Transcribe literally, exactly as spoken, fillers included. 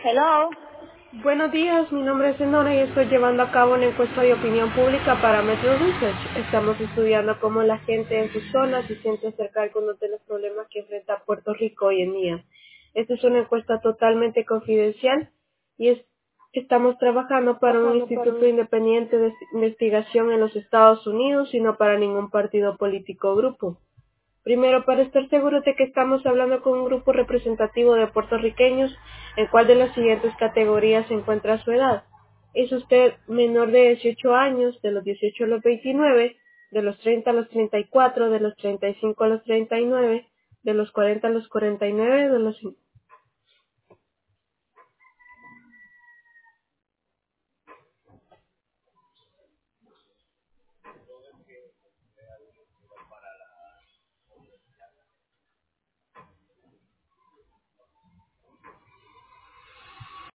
Hello. Buenos días, mi nombre es Enora y estoy llevando a cabo una encuesta de opinión pública para Metro Research. Estamos estudiando cómo la gente en sus zonas se siente acerca de algunos de los problemas que enfrenta Puerto Rico hoy en día. Esta es una encuesta totalmente confidencial y es- estamos trabajando para un Pasando por instituto un... independiente de investigación en los Estados Unidos y no para ningún partido político o grupo. Primero, para estar seguros de que estamos hablando con un grupo representativo de puertorriqueños, ¿en cuál de las siguientes categorías se encuentra su edad? ¿Es usted menor de dieciocho años, de los dieciocho a los veintinueve, de los treinta a los treinta y cuatro, de los treinta y cinco a los treinta y nueve, de los cuarenta a los cuarenta y nueve, de los